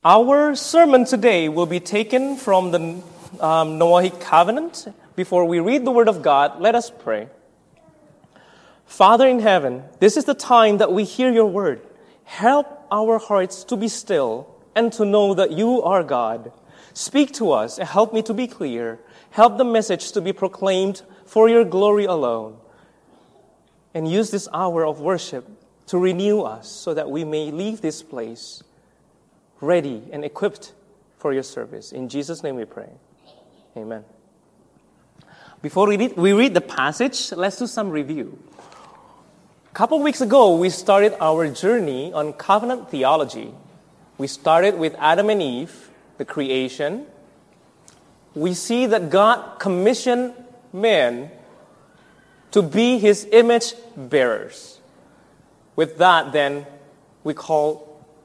Our sermon today will be taken from the Noahic Covenant. Before we read the Word of God, let us pray. Father in heaven, this is the time that we hear your Word. Help our hearts to be still and to know that you are God. Speak to us and help me to be clear. Help the message to be proclaimed for your glory alone. And use this hour of worship to renew us so that we may leave this place ready and equipped for your service. In Jesus' name we pray. Amen. Before we read the passage, let's do some review. A couple of weeks ago, we started our journey on covenant theology. We started with Adam and Eve, the creation. We see that God commissioned men to be His image bearers. With that, then, we call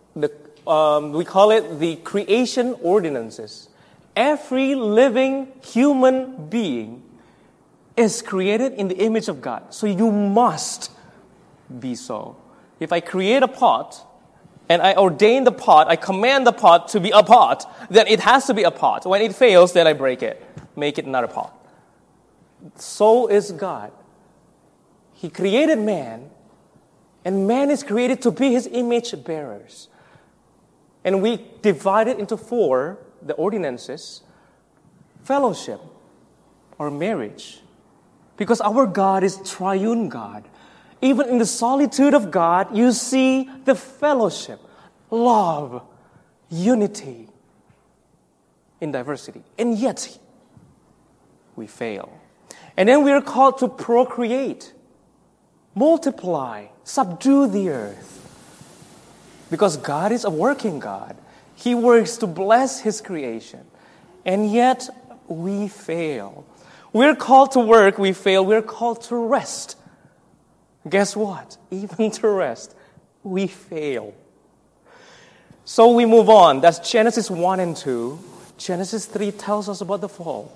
it the creation ordinances. Every living human being is created in the image of God. So you must be so. If I create a pot and I ordain the pot, I command the pot to be a pot, then it has to be a pot. When it fails, then I break it, make it another pot. So is God. He created man, and man is created to be His image bearers. And we divide it into four, the ordinances: fellowship or marriage. Because our God is triune God. Even in the solitude of God, you see the fellowship, love, unity in diversity. And yet, we fail. And then we are called to procreate, multiply, subdue the earth. Because God is a working God. He works to bless His creation. And yet, we fail. We're called to work, we fail. We're called to rest. Guess what? Even to rest, we fail. So we move on. That's Genesis 1 and 2. Genesis 3 tells us about the fall.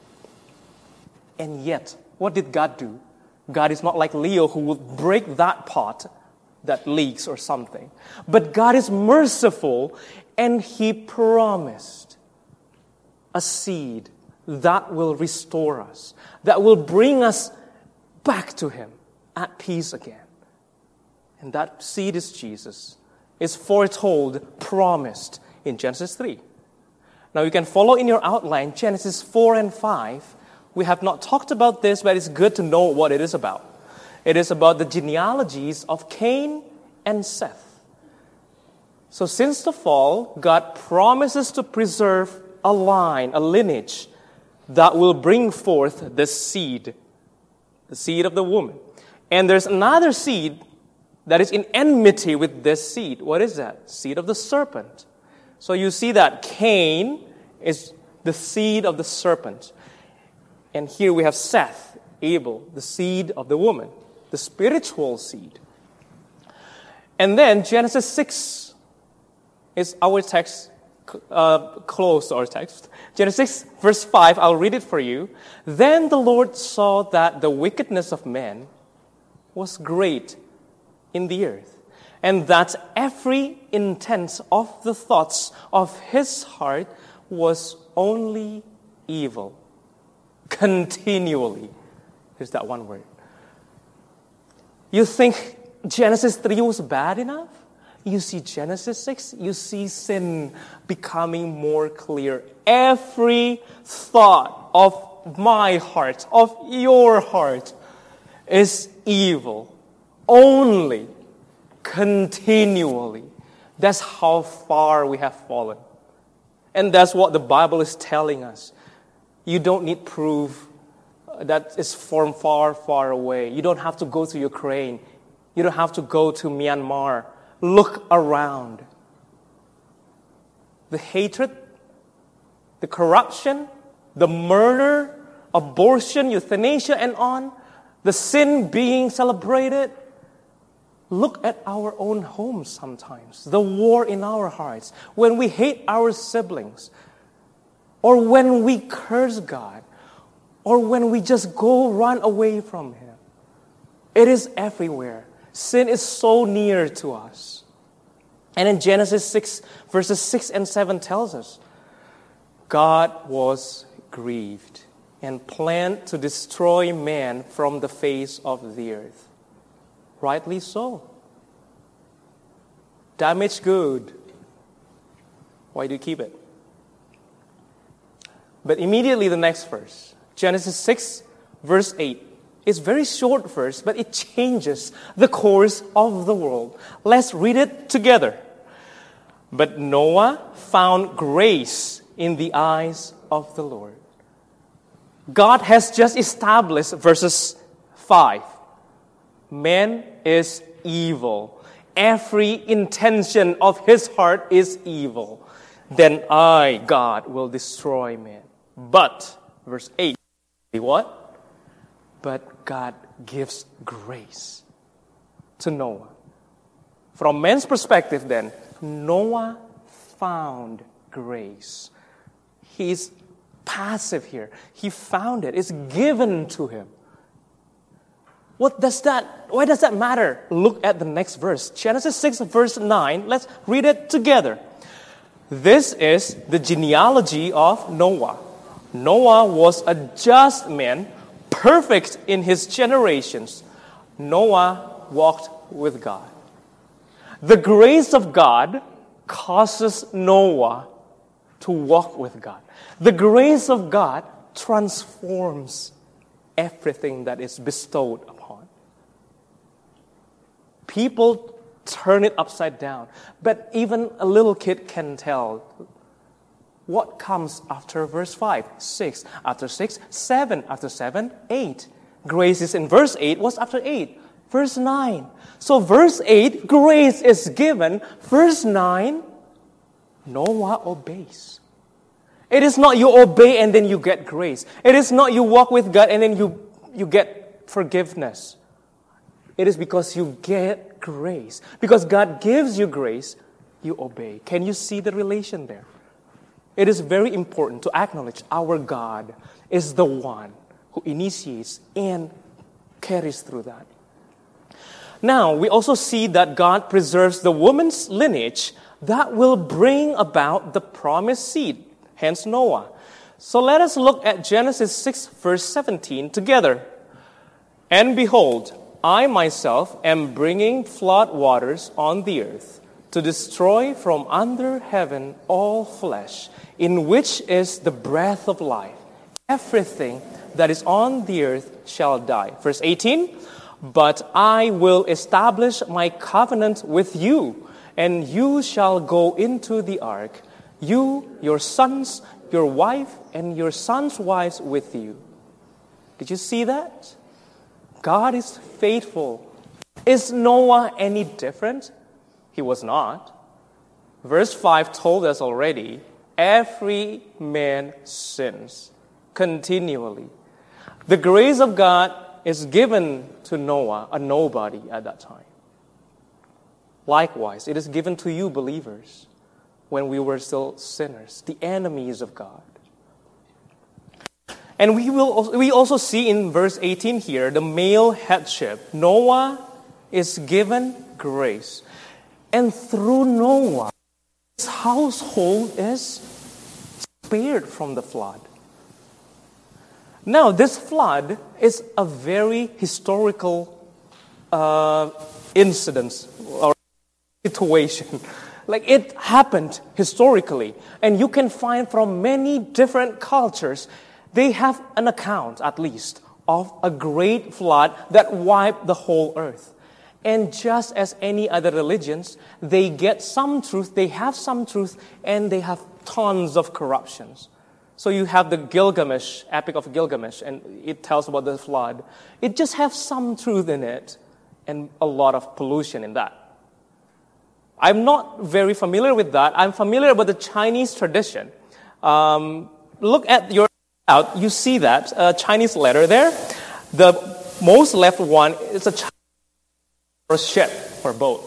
And yet, what did God do? God is not like Leo who would break that pot that leaks or something. But God is merciful, and He promised a seed that will restore us, that will bring us back to Him at peace again. And that seed is Jesus. It's foretold, promised in Genesis 3. Now you can follow in your outline Genesis 4 and 5. We have not talked about this, but it's good to know what it is about. It is about the genealogies of Cain and Seth. So since the fall, God promises to preserve a line, a lineage, that will bring forth the seed of the woman. And there's another seed that is in enmity with this seed. What is that? Seed of the serpent. So you see that Cain is the seed of the serpent. And here we have Seth, Abel, the seed of the woman, the spiritual seed. And then Genesis 6 is our text, close to our text. Genesis 6, verse 5, I'll read it for you. Then the Lord saw that the wickedness of man was great in the earth, and that every intent of the thoughts of his heart was only evil. Continually. Here's that one word. You think Genesis 3 was bad enough? You see Genesis 6, you see sin becoming more clear. Every thought of my heart, of your heart, is evil. Only, continually. That's how far we have fallen. And that's what the Bible is telling us. You don't need proof that is from far, far away. You don't have to go to Ukraine. You don't have to go to Myanmar. Look around. The hatred, the corruption, the murder, abortion, euthanasia, and on, the sin being celebrated. Look at our own homes sometimes. The war in our hearts. When we hate our siblings. Or when we curse God. Or when we just run away from Him. It is everywhere. Sin is so near to us. And in Genesis 6, verses 6 and 7 tells us, God was grieved and planned to destroy man from the face of the earth. Rightly so. Damaged good. Why do you keep it? But immediately the next verse, Genesis 6, verse 8. It's a very short verse, but it changes the course of the world. Let's read it together. But Noah found grace in the eyes of the Lord. God has just established verses 5. Man is evil. Every intention of his heart is evil. Then I, God, will destroy man. But, verse 8, what? But God gives grace to Noah. From man's perspective then, Noah found grace. He's passive here. He found it. It's given to him. Why does that matter? Look at the next verse. Genesis 6, verse 9. Let's read it together. This is the genealogy of Noah. Noah was a just man, perfect in his generations. Noah walked with God. The grace of God causes Noah to walk with God. The grace of God transforms everything that is bestowed upon. People turn it upside down, but even a little kid can tell what comes after verse 5, 6, after 6, 7, after 7, 8. Grace is in verse 8. What's after 8? Verse 9. So verse 8, grace is given. Verse 9, Noah obeys. It is not you obey and then you get grace. It is not you walk with God and then you get forgiveness. It is because you get grace. Because God gives you grace, you obey. Can you see the relation there? It is very important to acknowledge our God is the one who initiates and carries through that. Now, we also see that God preserves the woman's lineage that will bring about the promised seed, hence Noah. So let us look at Genesis 6, verse 17 together. And behold, I myself am bringing flood waters on the earth to destroy from under heaven all flesh, in which is the breath of life. Everything that is on the earth shall die. Verse 18, but I will establish my covenant with you, and you shall go into the ark, you, your sons, your wife, and your sons' wives with you. Did you see that? God is faithful. Is Noah any different? He was not. Verse 5 told us already, every man sins continually. The grace of God is given to Noah, a nobody at that time. Likewise, it is given to you believers when we were still sinners, the enemies of God. And we also see in verse 18 here, the male headship. Noah is given grace. And through Noah, his household is spared from the flood. Now, this flood is a very historical incident or situation. Like it happened historically. And you can find from many different cultures, they have an account, at least, of a great flood that wiped the whole earth. And just as any other religions, they get some truth, they have some truth, and they have tons of corruptions. So you have the Gilgamesh, Epic of Gilgamesh, and it tells about the flood. It just has some truth in it and a lot of pollution in that. I'm not very familiar with that. I'm familiar with the Chinese tradition. Look at your out, you see that Chinese letter there. The most left one is a Chinese or ship or boat.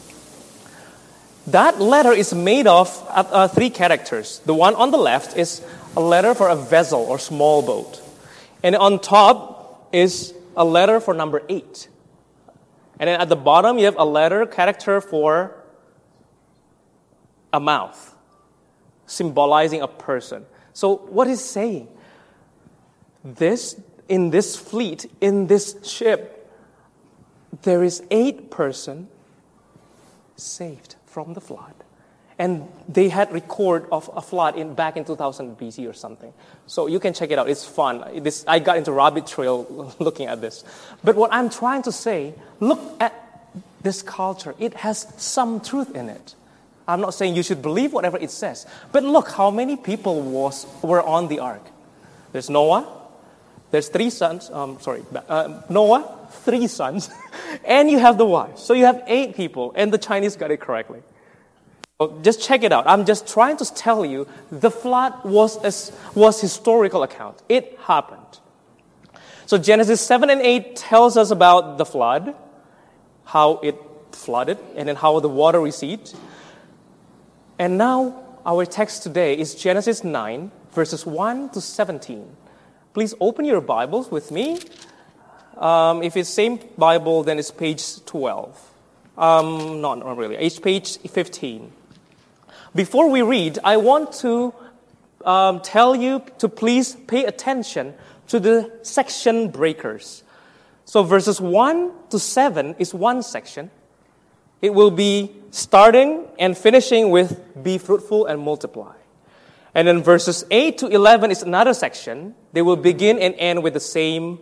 That letter is made of 3 characters. The one on the left is a letter for a vessel or small boat. And on top is a letter for number 8. And then at the bottom you have a letter character for a mouth, symbolizing a person. So what is saying? In this fleet, in this ship, there is 8 persons saved from the flood. And they had record of a flood back in 2000 BC or something. So you can check it out. It's fun. I got into rabbit trail looking at this. But what I'm trying to say, look at this culture. It has some truth in it. I'm not saying you should believe whatever it says. But look how many people were on the ark. There's Noah. There's 3 sons. Noah, 3 sons. And you have the wife. So you have 8 people. And the Chinese got it correctly. So just check it out. I'm just trying to tell you the flood was historical account. It happened. So Genesis 7 and 8 tells us about the flood, how it flooded, and then how the water receded. And now our text today is Genesis 9, verses 1 to 17. Please open your Bibles with me. If it's same Bible, then it's page 12. Not really. It's page 15. Before we read, I want to tell you to please pay attention to the section breakers. So verses 1 to 7 is one section. It will be starting and finishing with be fruitful and multiply. And then verses 8 to 11 is another section. They will begin and end with the same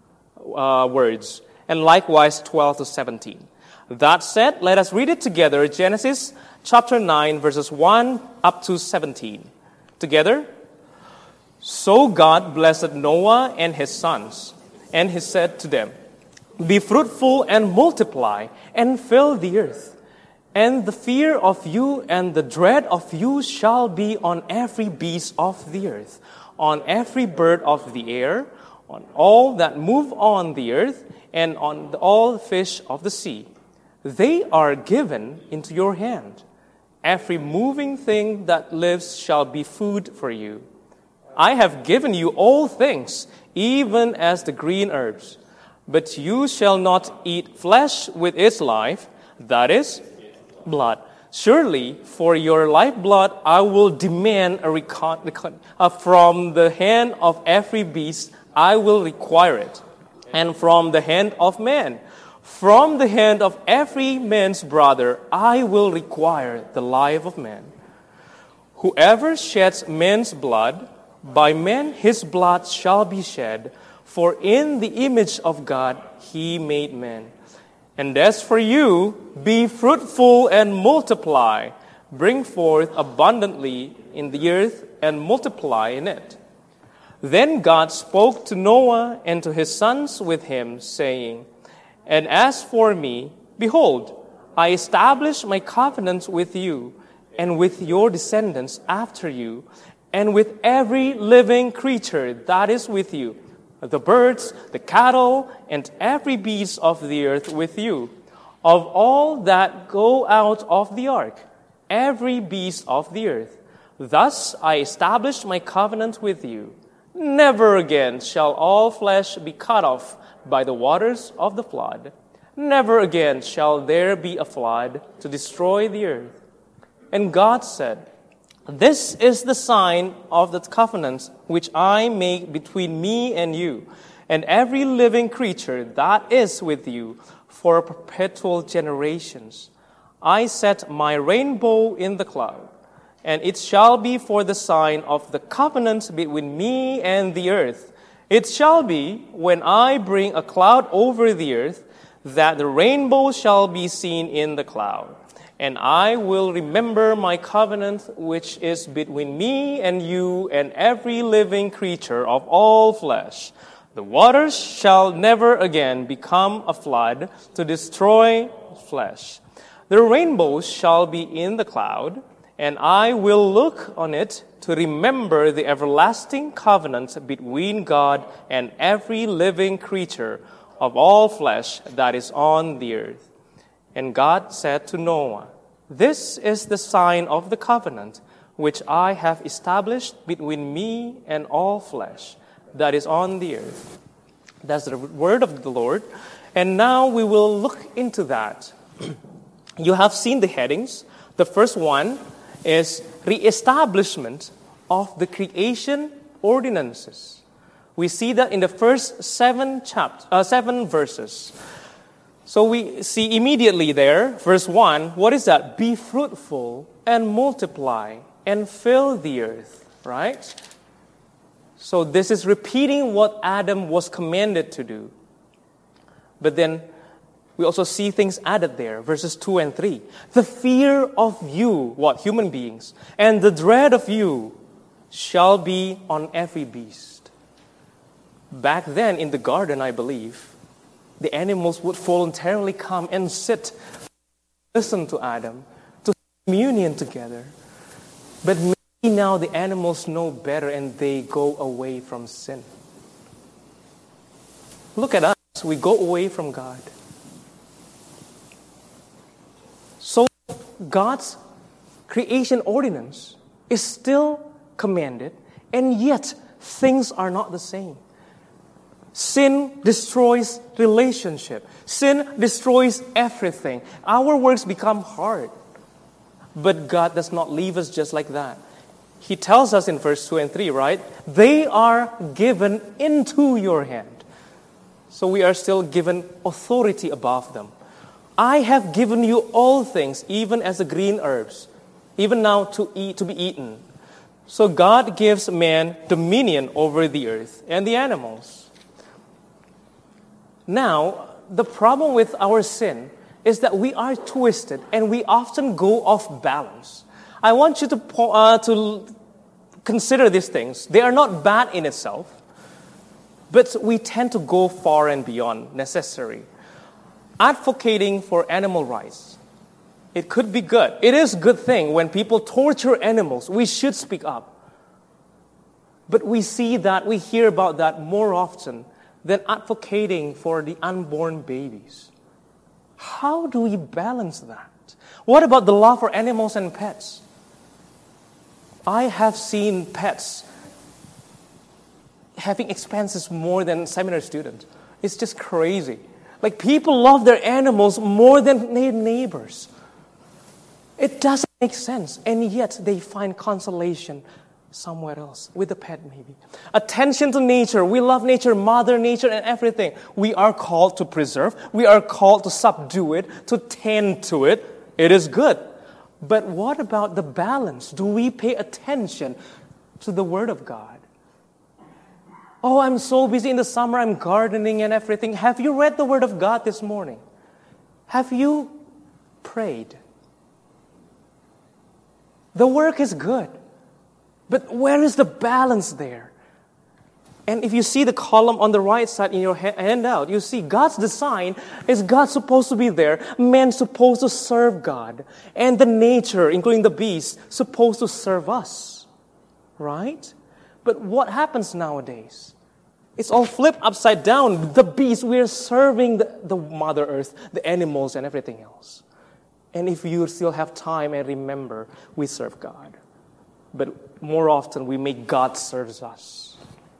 words. And likewise 12 to 17. That said, let us read it together. Genesis chapter 9, verses 1 up to 17. Together. So God blessed Noah and his sons, and he said to them, be fruitful and multiply, and fill the earth. And the fear of you and the dread of you shall be on every beast of the earth, on every bird of the air, on all that move on the earth, and on all the fish of the sea. They are given into your hand. Every moving thing that lives shall be food for you. I have given you all things, even as the green herbs. But you shall not eat flesh with its life, that is, blood. Surely, for your lifeblood, I will demand from the hand of every beast, I will require it. And from the hand of man, from the hand of every man's brother, I will require the life of man. Whoever sheds man's blood, by man his blood shall be shed, for in the image of God he made man. And as for you, be fruitful and multiply, bring forth abundantly in the earth and multiply in it. Then God spoke to Noah and to his sons with him, saying, and as for me, behold, I establish my covenant with you and with your descendants after you, and with every living creature that is with you, the birds, the cattle, and every beast of the earth with you, of all that go out of the ark, every beast of the earth. Thus I establish my covenant with you. Never again shall all flesh be cut off by the waters of the flood. Never again shall there be a flood to destroy the earth. And God said, this is the sign of the covenant which I make between me and you, and every living creature that is with you for perpetual generations. I set my rainbow in the cloud, and it shall be for the sign of the covenant between me and the earth. It shall be, when I bring a cloud over the earth, that the rainbow shall be seen in the cloud. And I will remember my covenant which is between me and you and every living creature of all flesh. The waters shall never again become a flood to destroy flesh. The rainbow shall be in the cloud, and I will look on it to remember the everlasting covenant between God and every living creature of all flesh that is on the earth. And God said to Noah, this is the sign of the covenant which I have established between me and all flesh that is on the earth. That's the word of the Lord. And now we will look into that. You have seen the headings. The first one is reestablishment of the creation ordinances. We see that in the first seven verses. So we see immediately there, verse 1, what is that? Be fruitful and multiply and fill the earth, right? So this is repeating what Adam was commanded to do. But then we also see things added there, verses 2 and 3. The fear of you, what? Human beings, and the dread of you shall be on every beast. Back then in the garden, I believe, the animals would voluntarily come and sit, listen to Adam, to communion together. But maybe now the animals know better and they go away from sin. Look at us, we go away from God. So God's creation ordinance is still commanded, and yet things are not the same. Sin destroys relationship. Sin destroys everything. Our works become hard. But God does not leave us just like that. He tells us in verse 2 and 3, right? They are given into your hand. So we are still given authority above them. I have given you all things, even as the green herbs, even now to be eaten. So God gives man dominion over the earth and the animals. Now, the problem with our sin is that we are twisted and we often go off balance. I want you to consider these things. They are not bad in itself, but we tend to go far and beyond necessary. Advocating for animal rights, it could be good. It is a good thing when people torture animals. We should speak up. But we hear about that more often than advocating for the unborn babies. How do we balance that? What about the love for animals and pets? I have seen pets having expenses more than seminary students. It's just crazy. Like, people love their animals more than their neighbors. It doesn't make sense, and yet they find consolation somewhere else, with a pet maybe. Attention to nature. We love nature, Mother Nature and everything. We are called to preserve. We are called to subdue it, to tend to it. It is good. But what about the balance? Do we pay attention to the Word of God? Oh, I'm so busy in the summer, I'm gardening and everything. Have you read the Word of God this morning? Have you prayed? The work is good. But where is the balance there? And if you see the column on the right side in your handout, you see God's design is God supposed to be there. Man supposed to serve God. And the nature, including the beast, supposed to serve us. Right? But what happens nowadays? It's all flipped upside down. The beast, we're serving the Mother Earth, the animals and everything else. And if you still have time and remember, we serve God. But more often, we make God serve us.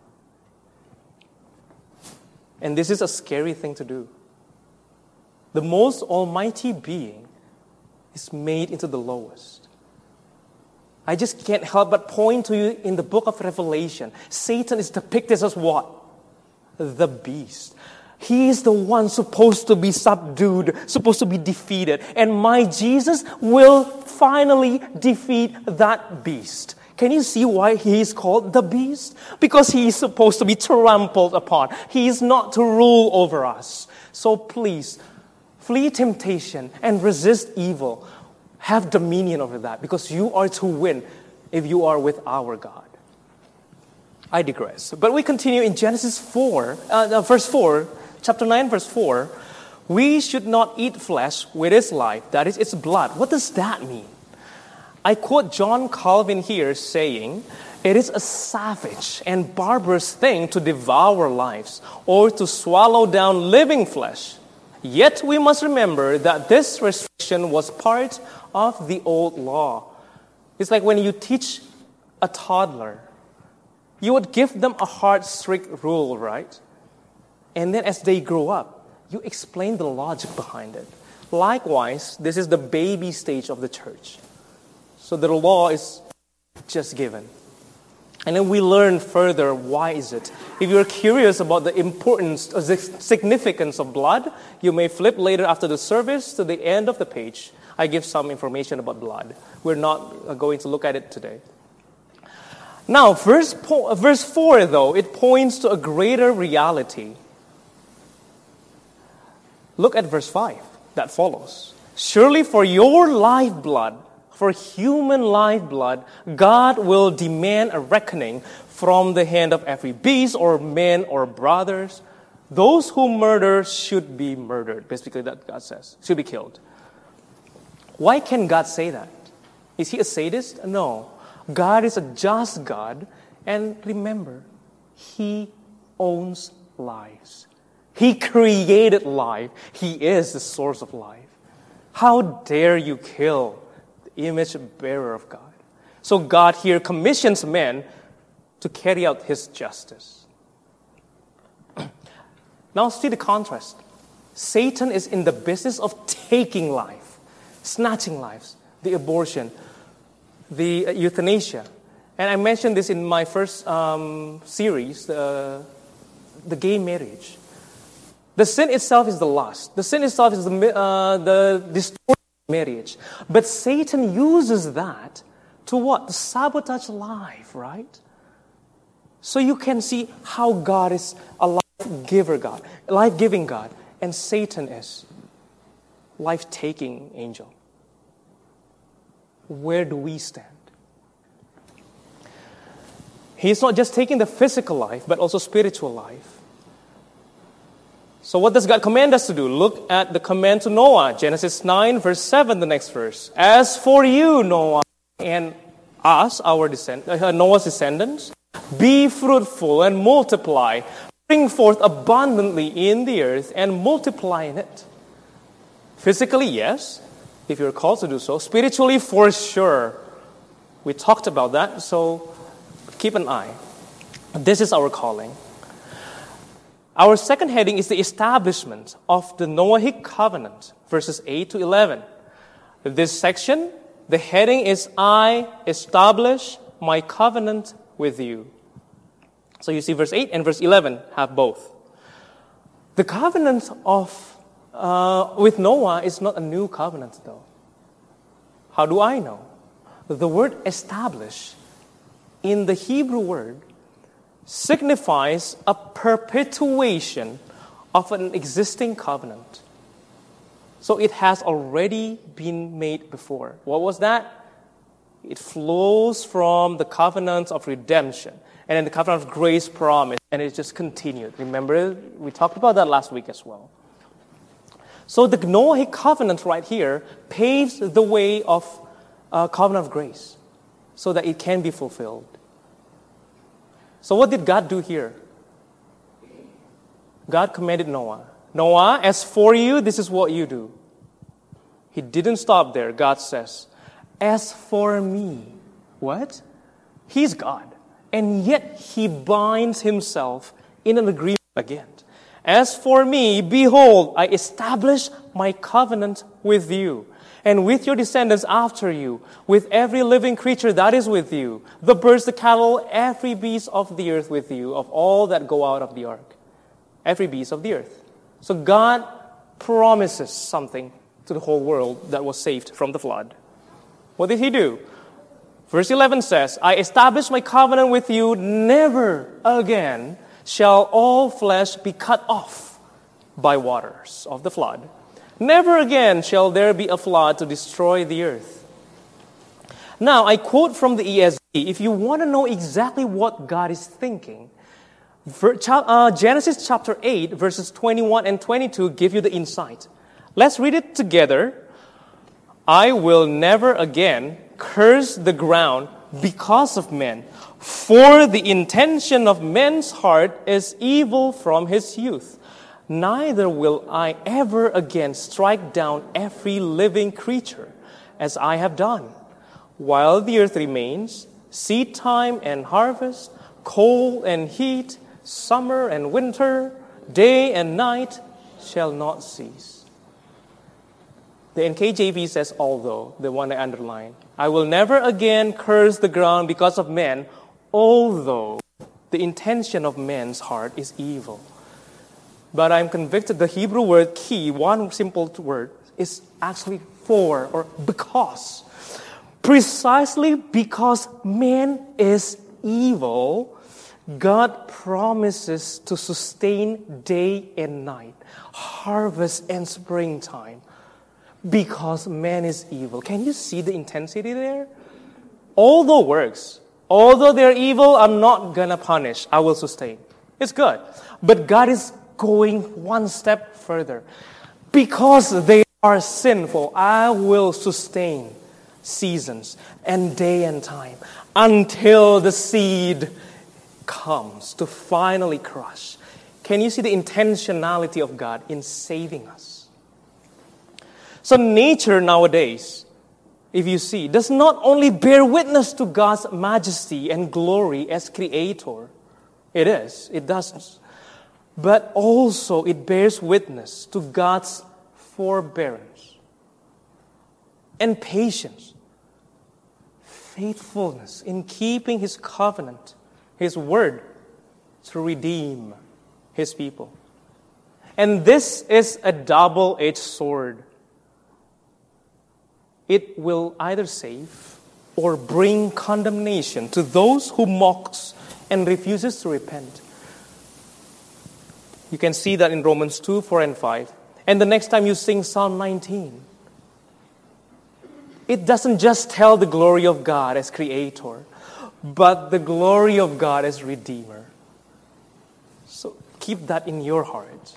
And this is a scary thing to do. The most almighty being is made into the lowest. I just can't help but point to you in the book of Revelation. Satan is depicted as what? The beast. He is the one supposed to be subdued, supposed to be defeated. And my Jesus will finally defeat that beast. Can you see why he is called the beast? Because he is supposed to be trampled upon. He is not to rule over us. So please, flee temptation and resist evil. Have dominion over that, because you are to win if you are with our God. I digress. But we continue in Genesis 4, verse 4, chapter 9, verse 4. We should not eat flesh with its life, that is, its blood. What does that mean? I quote John Calvin here saying, it is a savage and barbarous thing to devour lives or to swallow down living flesh. Yet we must remember that this restriction was part of the old law. It's like when you teach a toddler, you would give them a hard, strict rule, right? And then as they grow up, you explain the logic behind it. Likewise, this is the baby stage of the church. So the law is just given. And then we learn further, why is it? If you're curious about the importance or the significance of blood, you may flip later after the service to the end of the page. I give some information about blood. We're not going to look at it today. Now, verse 4, though, it points to a greater reality. Look at verse 5 that follows. Surely for your lifeblood, for human lifeblood, God will demand a reckoning from the hand of every beast or man or brothers. Those who murder should be murdered. Basically, that God says. Should be killed. Why can God say that? Is he a sadist? No. God is a just God. And remember, he owns lives. He created life. He is the source of life. How dare you kill the image bearer of God? So God here commissions men to carry out his justice. Now see the contrast. Satan is in the business of taking life, snatching lives, the abortion, the euthanasia. And I mentioned this in my first series, the gay marriage. The sin itself is the lust. The sin itself is the distorted marriage. But Satan uses that to what? To sabotage life, right? So you can see how God is a life-giver God, life-giving God, and Satan is life-taking angel. Where do we stand? He's not just taking the physical life, but also spiritual life. So what does God command us to do? Look at the command to Noah, Genesis 9, verse 7, the next verse. As for you, Noah, and us, Noah's descendants, be fruitful and multiply, bring forth abundantly in the earth and multiply in it. Physically, yes, if you're called to do so. Spiritually, for sure. We talked about that, so keep an eye. This is our calling. Our second heading is the establishment of the Noahic covenant, verses 8 to 11. This section, the heading is, I establish my covenant with you. So you see verse 8 and verse 11 have both. The covenant with Noah is not a new covenant, though. How do I know? The word establish in the Hebrew word signifies a perpetuation of an existing covenant. So it has already been made before. What was that? It flows from the covenant of redemption and then the covenant of grace promise, and it just continued. Remember, we talked about that last week as well. So the Noahic covenant right here paves the way of covenant of grace so that it can be fulfilled. So what did God do here? God commanded Noah. Noah, as for you, this is what you do. He didn't stop there. God says, as for me. What? He's God. And yet he binds himself in an agreement again. As for me, behold, I establish my covenant with you, and with your descendants after you, with every living creature that is with you, the birds, the cattle, every beast of the earth with you, of all that go out of the ark. Every beast of the earth. So God promises something to the whole world that was saved from the flood. What did he do? Verse 11 says, I establish my covenant with you, never again shall all flesh be cut off by waters of the flood. Never again shall there be a flood to destroy the earth. Now, I quote from the ESV. If you want to know exactly what God is thinking, Genesis chapter 8, verses 21 and 22 give you the insight. Let's read it together. I will never again curse the ground because of men, for the intention of men's heart is evil from his youth. Neither will I ever again strike down every living creature, as I have done. While the earth remains, seed time and harvest, cold and heat, summer and winter, day and night shall not cease. The NKJV says, although, the one I underline. I will never again curse the ground because of men, although the intention of man's heart is evil. But I'm convicted the Hebrew word ki, one simple word, is actually for or because. Precisely because man is evil, God promises to sustain day and night, harvest and springtime, because man is evil. Can you see the intensity there? Although works, although they're evil, I'm not going to punish. I will sustain. It's good. But God is going one step further. Because they are sinful, I will sustain seasons and day and time until the seed comes to finally crush. Can you see the intentionality of God in saving us? So nature nowadays, if you see, does not only bear witness to God's majesty and glory as creator. It does. But also it bears witness to God's forbearance and patience, faithfulness in keeping His covenant, His word to redeem His people. And this is a double-edged sword. It will either save or bring condemnation to those who mocks and refuses to repent. You can see that in Romans 2, 4, and 5. And the next time you sing Psalm 19, it doesn't just tell the glory of God as creator, but the glory of God as redeemer. So keep that in your heart.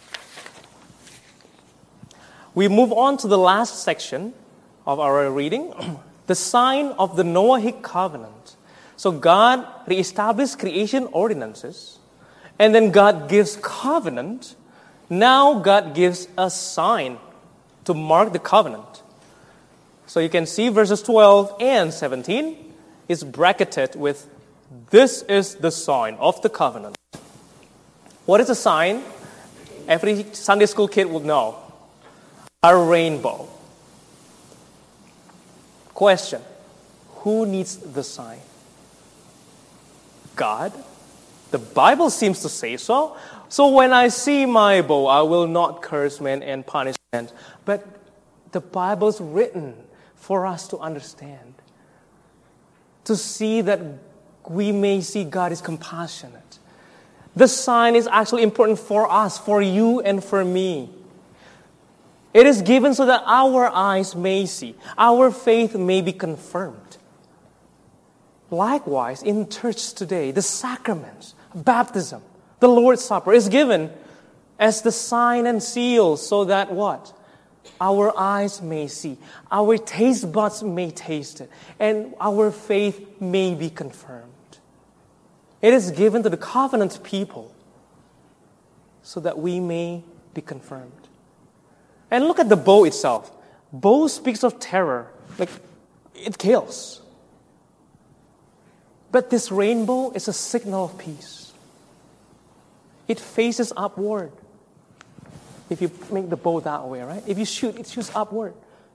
We move on to the last section of our reading, the sign of the Noahic covenant. So God reestablished creation ordinances, and then God gives covenant. Now God gives a sign to mark the covenant. So you can see verses 12 and 17 is bracketed with, this is the sign of the covenant. What is a sign? Every Sunday school kid would know. A rainbow. Question, who needs the sign? God? The Bible seems to say so. So when I see my bow, I will not curse men and punish men. But the Bible is written for us to understand, to see that we may see God is compassionate. The sign is actually important for us, for you and for me. It is given so that our eyes may see, our faith may be confirmed. Likewise, in church today, the sacraments, baptism, the Lord's Supper is given as the sign and seal so that what? Our eyes may see, our taste buds may taste it, and our faith may be confirmed. It is given to the covenant people so that we may be confirmed. And look at the bow itself. Bow speaks of terror, like it kills. But this rainbow is a signal of peace. It faces upward. If you make the bow that way, right? If you shoot, it shoots upward.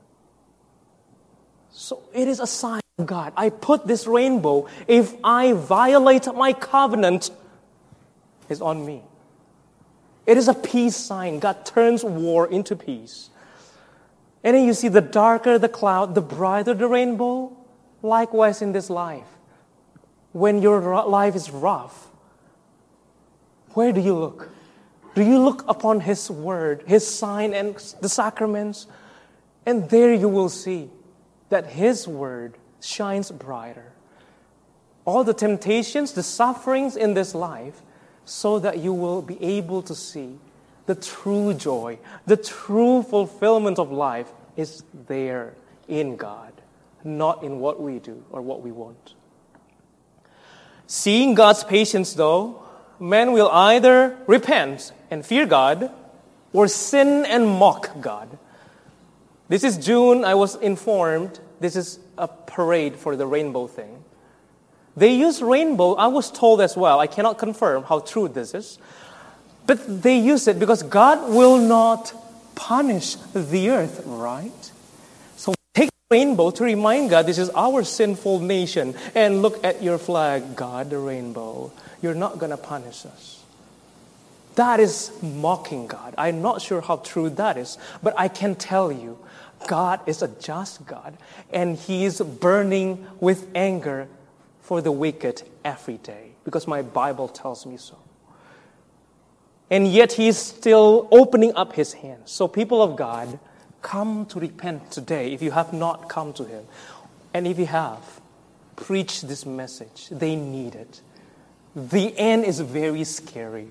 So it is a sign of God. I put this rainbow. If I violate my covenant, it's on me. It is a peace sign. God turns war into peace. And then you see the darker the cloud, the brighter the rainbow. Likewise in this life. When your life is rough, where do you look? Do you look upon His word, His sign and the sacraments? And there you will see that His word shines brighter. All the temptations, the sufferings in this life, so that you will be able to see the true joy, the true fulfillment of life is there in God, not in what we do or what we want. Seeing God's patience, though, men will either repent and fear God or sin and mock God. This is June, I was informed, this is a parade for the rainbow thing. They use rainbow, I was told as well, I cannot confirm how true this is, but they use it because God will not punish the earth, right? So take the rainbow to remind God this is our sinful nation. And look at your flag, God, the rainbow. You're not going to punish us. That is mocking God. I'm not sure how true that is, but I can tell you, God is a just God, and He is burning with anger for the wicked every day, because my Bible tells me so. And yet He is still opening up His hands. So people of God, come to repent today if you have not come to Him. And if you have, preach this message. They need it. The end is very scary.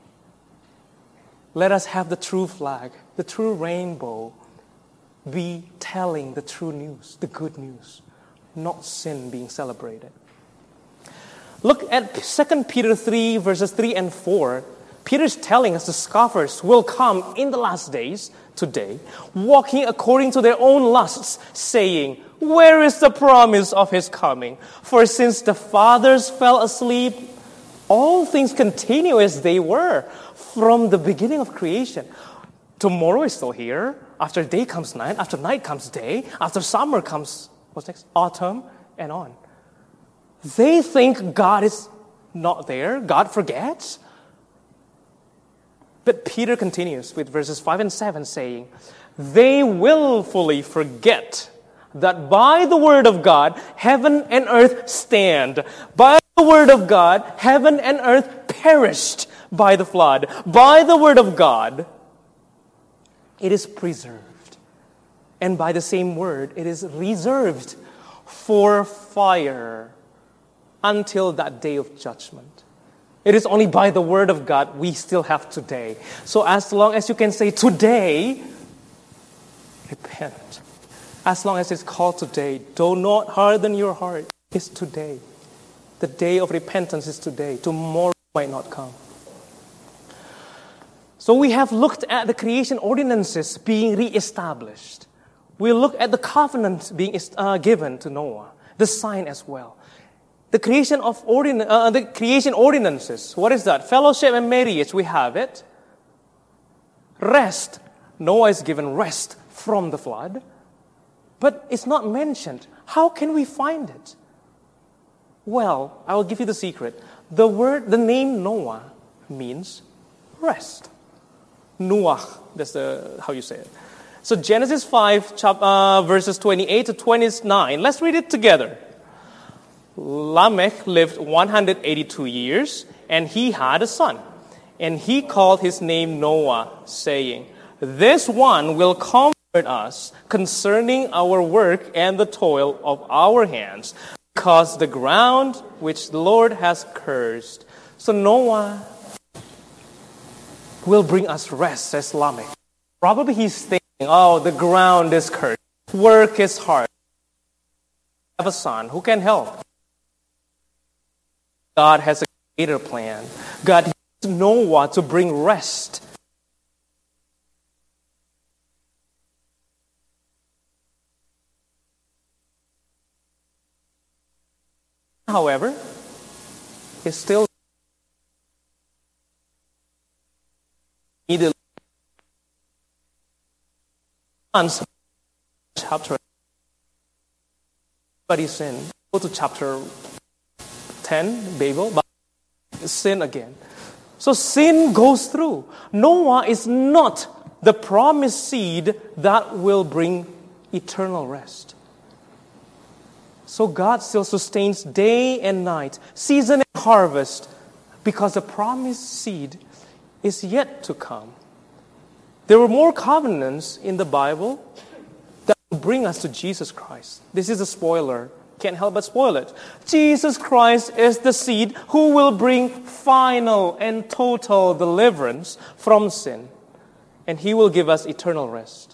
Let us have the true flag, the true rainbow, be telling the true news, the good news, not sin being celebrated. Look at 2 Peter 3, verses 3 and 4. Peter's telling us the scoffers will come in the last days, today, walking according to their own lusts, saying, "Where is the promise of His coming? For since the fathers fell asleep, all things continue as they were from the beginning of creation." Tomorrow is still here. After day comes night. After night comes day. After summer comes, what's next? Autumn, and on. They think God is not there. God forgets. But Peter continues with verses 5 and 7 saying, "They willfully forget that by the word of God, heaven and earth stand. By the word of God, heaven and earth perished by the flood. By the word of God, it is preserved. And by the same word, it is reserved for fire until that day of judgment." It is only by the word of God we still have today. So as long as you can say today, repent. As long as it's called today, do not harden your heart. It's today. The day of repentance is today. Tomorrow might not come. So we have looked at the creation ordinances being reestablished. We look at the covenant being given to Noah, the sign as well. The creation ordinances, what is that? Fellowship and marriage, we have it. Rest, Noah is given rest from the flood, but it's not mentioned. How can we find it? Well, I will give you the secret. The name Noah means rest. Noah, that's how you say it. So Genesis 5, verses 28 to 29. Let's read it together. Lamech lived 182 years, and he had a son. And he called his name Noah, saying, "This one will comfort us concerning our work and the toil of our hands, because the ground which the Lord has cursed." So Noah will bring us rest, says Lamech. Probably he's thinking, oh, the ground is cursed. Work is hard. I have a son who can help. God has a greater plan. God used Noah to bring rest. However, is still needed. Chapter, but he sinned. Go to chapter 10, Babel, but sin again. So sin goes through. Noah is not the promised seed that will bring eternal rest. So God still sustains day and night, season and harvest, because the promised seed is yet to come. There were more covenants in the Bible that will bring us to Jesus Christ. This is a spoiler. Can't help but spoil it. Jesus Christ is the seed who will bring final and total deliverance from sin. And He will give us eternal rest.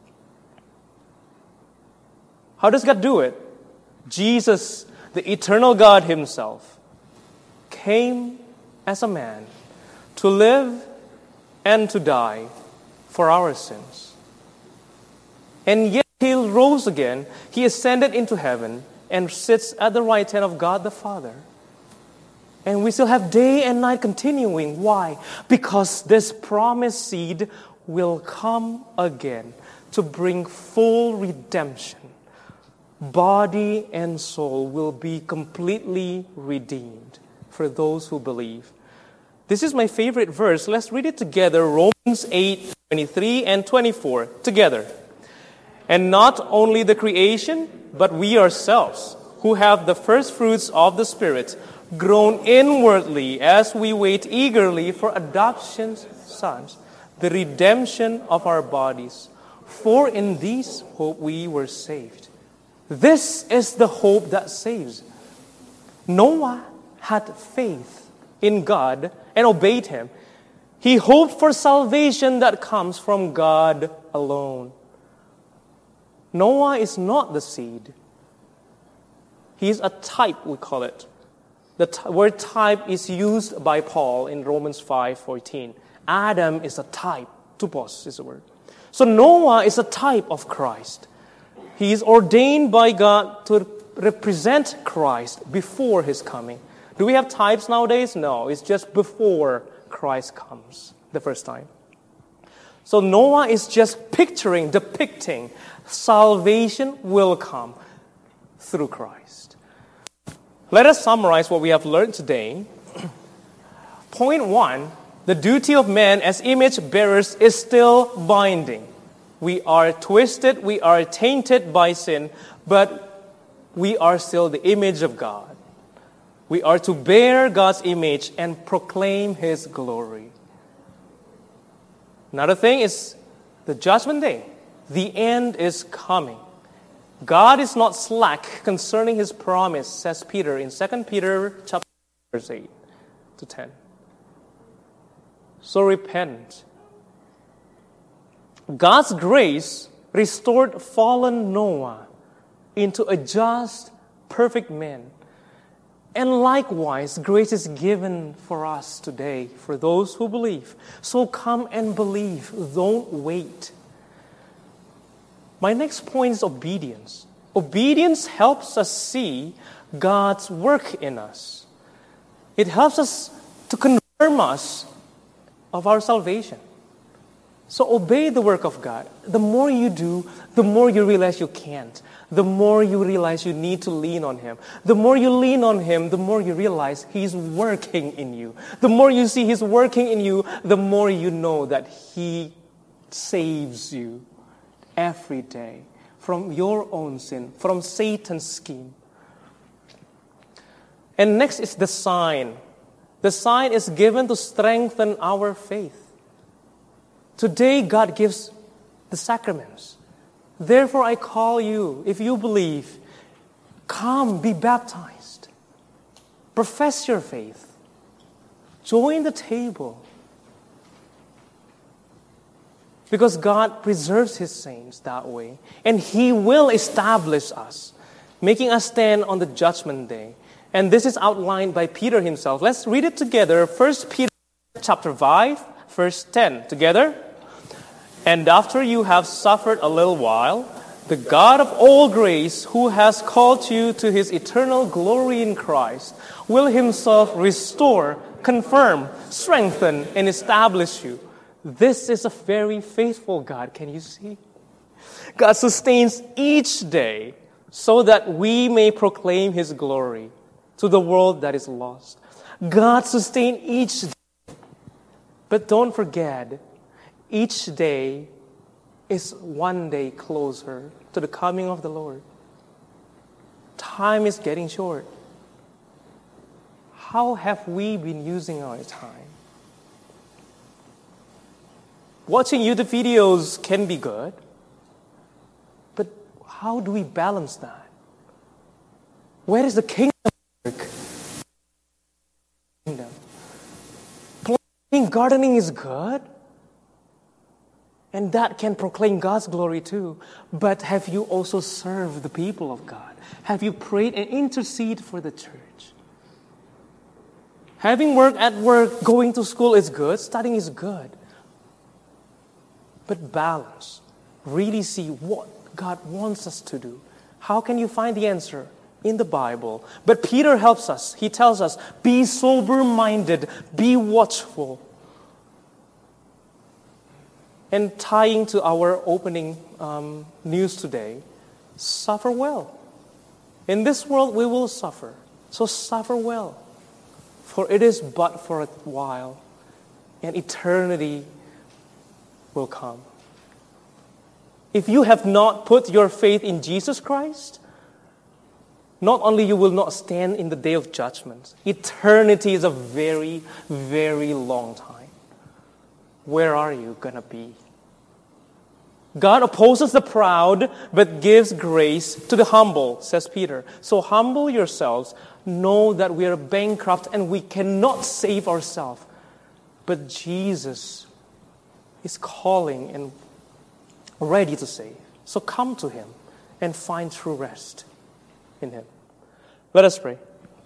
How does God do it? Jesus, the eternal God Himself, came as a man to live and to die for our sins. And yet He rose again. He ascended into heaven and sits at the right hand of God the Father. And we still have day and night continuing. Why? Because this promised seed will come again to bring full redemption. Body and soul will be completely redeemed for those who believe. This is my favorite verse. Let's read it together. Romans 8:23 and 24 together. And not only the creation, but we ourselves, who have the first fruits of the Spirit, groan inwardly as we wait eagerly for adoption's sons, the redemption of our bodies. For in this hope we were saved. This is the hope that saves. Noah had faith in God and obeyed Him. He hoped for salvation that comes from God alone. Noah is not the seed. He is a type, we call it. The word type is used by Paul in Romans 5:14. Adam is a type. Tupos is the word. So Noah is a type of Christ. He is ordained by God to represent Christ before His coming. Do we have types nowadays? No, it's just before Christ comes the first time. So Noah is just depicting salvation will come through Christ. Let us summarize what we have learned today. Point 1, the duty of man as image bearers is still binding. We are twisted, we are tainted by sin, but we are still the image of God. We are to bear God's image and proclaim His glory. Another thing is the judgment day. The end is coming. God is not slack concerning His promise, says Peter in 2 Peter chapter verse 8 to 10. So repent. God's grace restored fallen Noah into a just, perfect man. And likewise, grace is given for us today, for those who believe. So come and believe. Don't wait. My next point is obedience. Obedience helps us see God's work in us. It helps us to confirm us of our salvation. So obey the work of God. The more you do, the more you realize you can't. The more you realize you need to lean on Him. The more you lean on Him, the more you realize He's working in you. The more you see He's working in you, the more you know that He saves you every day from your own sin, from Satan's scheme. And next is the sign. The sign is given to strengthen our faith. Today, God gives the sacraments. Therefore, I call you, if you believe, come, be baptized. Profess your faith. Join the table. Because God preserves His saints that way. And He will establish us, making us stand on the judgment day. And this is outlined by Peter himself. Let's read it together. 1 Peter chapter 5, verse 10. Together. And after you have suffered a little while, the God of all grace, who has called you to His eternal glory in Christ, will Himself restore, confirm, strengthen, and establish you. This is a very faithful God. Can you see? God sustains each day so that we may proclaim His glory to the world that is lost. God sustains each day. But don't forget, each day is one day closer to the coming of the Lord. Time is getting short. How have we been using our time? Watching YouTube videos can be good, but how do we balance that? Where is the kingdom work? Planting, gardening is good, and that can proclaim God's glory too. But have you also served the people of God? Have you prayed and interceded for the church? Having work at work, going to school is good, studying is good. But balance. Really see what God wants us to do. How can you find the answer? In the Bible. But Peter helps us. He tells us, be sober-minded, be watchful. And tying to our opening news today, suffer well. In this world we will suffer, so suffer well. For it is but for a while, and eternity will come. If you have not put your faith in Jesus Christ, not only you will not stand in the day of judgment, eternity is a very, very long time. Where are you going to be? God opposes the proud, but gives grace to the humble, says Peter. So humble yourselves. Know that we are bankrupt and we cannot save ourselves. But Jesus is calling and ready to save. So come to Him and find true rest in Him. Let us pray.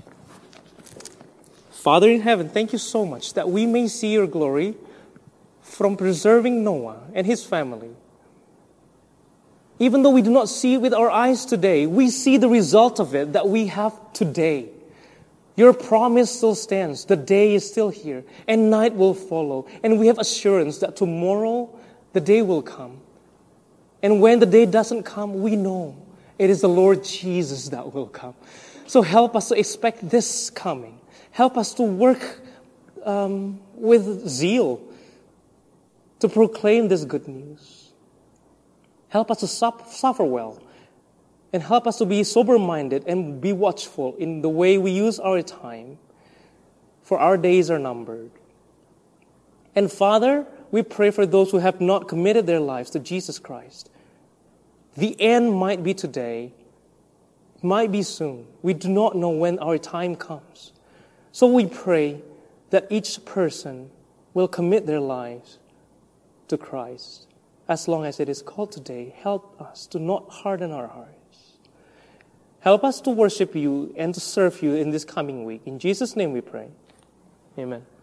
Father in heaven, thank you so much that we may see your glory from preserving Noah and his family. Even though we do not see it with our eyes today, we see the result of it that we have today. Your promise still stands. The day is still here, and night will follow. And we have assurance that tomorrow the day will come. And when the day doesn't come, we know it is the Lord Jesus that will come. So help us to expect this coming. Help us to work with zeal to proclaim this good news. Help us to suffer well. And help us to be sober-minded and be watchful in the way we use our time, for our days are numbered. And Father, we pray for those who have not committed their lives to Jesus Christ. The end might be today, might be soon. We do not know when our time comes. So we pray that each person will commit their lives to Christ. As long as it is called today, help us to not harden our hearts. Help us to worship you and to serve you in this coming week. In Jesus' name we pray. Amen.